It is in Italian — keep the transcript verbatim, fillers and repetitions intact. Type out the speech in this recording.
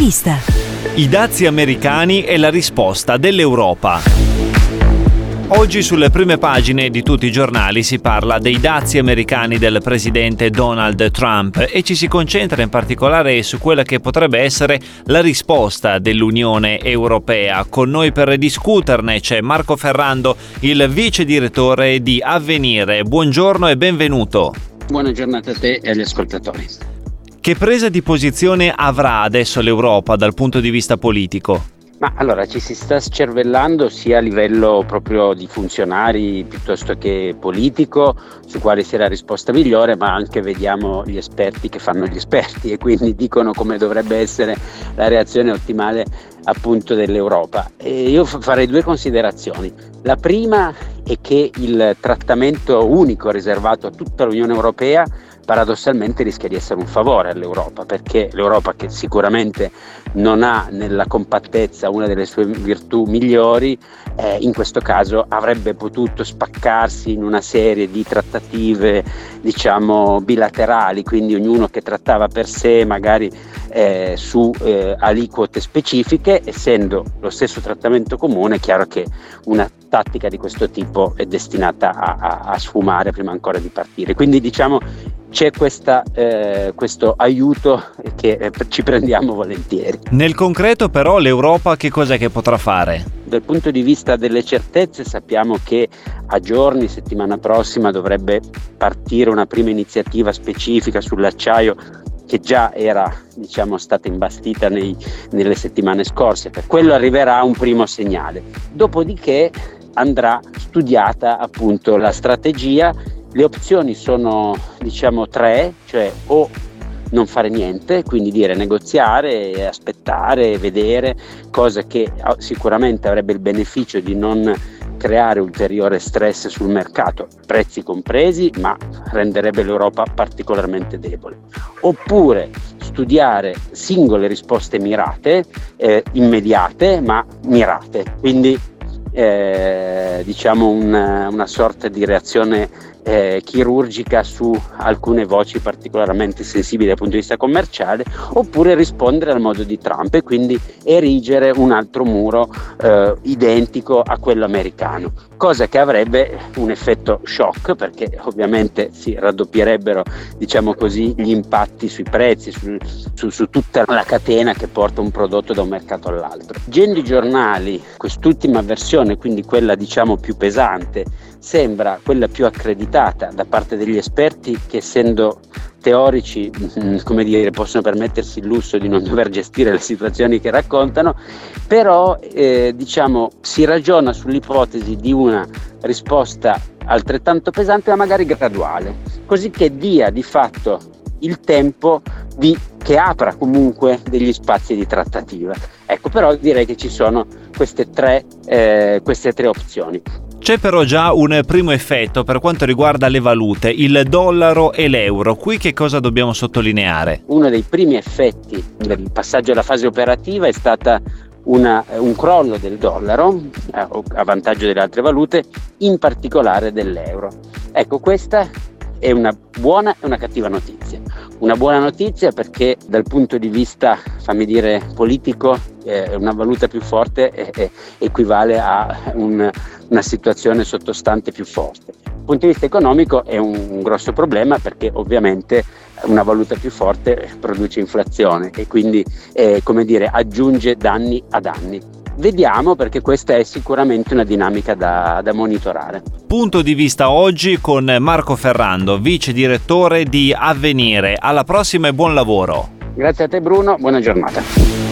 vista. I dazi americani e la risposta dell'Europa. Oggi sulle prime pagine di tutti i giornali si parla dei dazi americani del presidente Donald Trump e ci si concentra in particolare su quella che potrebbe essere la risposta dell'Unione Europea. Con noi per discuterne c'è Marco Ferrando, il vice direttore di Avvenire. Buongiorno e benvenuto. Buona giornata a te e agli ascoltatori. Che presa di posizione avrà adesso l'Europa dal punto di vista politico? Ma allora ci si sta scervellando sia a livello proprio di funzionari piuttosto che politico su quale sia la risposta migliore, ma anche vediamo gli esperti che fanno gli esperti e quindi dicono come dovrebbe essere la reazione ottimale appunto dell'Europa. E io farei due considerazioni. La prima è che il trattamento unico riservato a tutta l'Unione Europea paradossalmente rischia di essere un favore all'Europa, perché l'Europa, che sicuramente non ha nella compattezza una delle sue virtù migliori, eh, in questo caso avrebbe potuto spaccarsi in una serie di trattative diciamo bilaterali, quindi ognuno che trattava per sé magari eh, su eh, aliquote specifiche. Essendo lo stesso trattamento comune, è chiaro che una tattica di questo tipo è destinata a, a, a sfumare prima ancora di partire, quindi diciamo c'è questa, eh, questo aiuto che eh, ci prendiamo volentieri. Nel concreto però l'Europa che cos'è che potrà fare? Dal punto di vista delle certezze sappiamo che a giorni, settimana prossima, dovrebbe partire una prima iniziativa specifica sull'acciaio che già era diciamo stata imbastita nei, nelle settimane scorse. Per quello arriverà un primo segnale. Dopodiché andrà studiata appunto la strategia. Le opzioni sono diciamo tre, cioè o non fare niente, quindi dire negoziare, aspettare, vedere, cosa che sicuramente avrebbe il beneficio di non creare ulteriore stress sul mercato, prezzi compresi, ma renderebbe l'Europa particolarmente debole. Oppure studiare singole risposte mirate, eh, immediate ma mirate, quindi eh, diciamo una, una sorta di reazione Eh, chirurgica su alcune voci particolarmente sensibili dal punto di vista commerciale, oppure rispondere al modo di Trump e quindi erigere un altro muro eh, identico a quello americano, cosa che avrebbe un effetto shock, perché ovviamente si raddoppierebbero diciamo così gli impatti sui prezzi, su, su, su tutta la catena che porta un prodotto da un mercato all'altro. Leggendo i giornali, quest'ultima versione, quindi quella diciamo più pesante, sembra quella più accreditata da parte degli esperti, che essendo teorici come dire possono permettersi il lusso di non dover gestire le situazioni che raccontano, però eh, diciamo si ragiona sull'ipotesi di una risposta altrettanto pesante ma magari graduale, così che dia di fatto il tempo di che apra comunque degli spazi di trattativa. Ecco, però direi che ci sono queste tre eh, queste tre opzioni. C'è però già un primo effetto per quanto riguarda le valute, il dollaro e l'euro. Qui che cosa dobbiamo sottolineare? Uno dei primi effetti del passaggio alla fase operativa è stata una, un crollo del dollaro eh, a vantaggio delle altre valute, in particolare dell'euro. Ecco, questa è una buona e una cattiva notizia. Una buona notizia perché dal punto di vista, fammi dire, politico, eh, una valuta più forte eh, eh, equivale a un, una situazione sottostante più forte. Dal punto di vista economico è un, un grosso problema, perché ovviamente una valuta più forte produce inflazione e quindi eh, come dire, aggiunge danni a danni. Vediamo, perché questa è sicuramente una dinamica da, da monitorare. Punto di vista oggi con Marco Ferrando, vice direttore di Avvenire. Alla prossima e buon lavoro. Grazie a te Bruno, buona giornata.